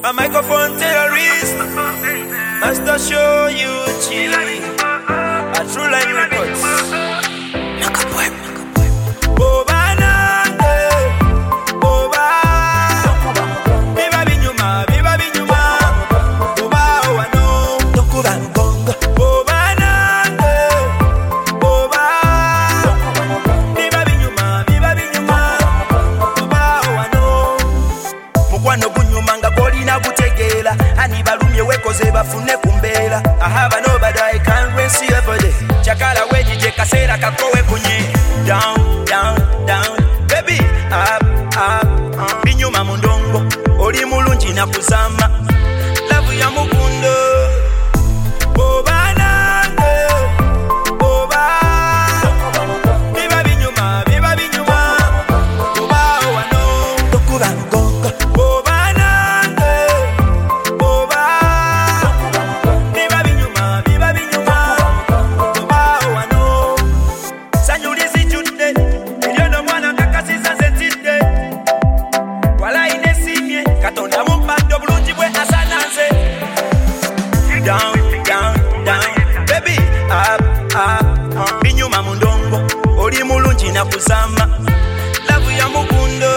A microphone terrorist, Master show you G. A true line records. I have a nobody I can't rinse you every day. Chakala wedi je kasera kakowe kunye. Down, down, down. Baby, up, up. Binyuma mundongo. Oli mulungi na kuzama. Love ya mugundo. Down, down, down. Baby, up, up. Binyuma mundongo. Oli mulungi na kuzama. Love ya mugundo.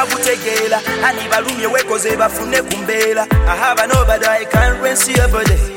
Ani balumye wekoze bafune kumbela. I have a nobody I can't rinse you every day.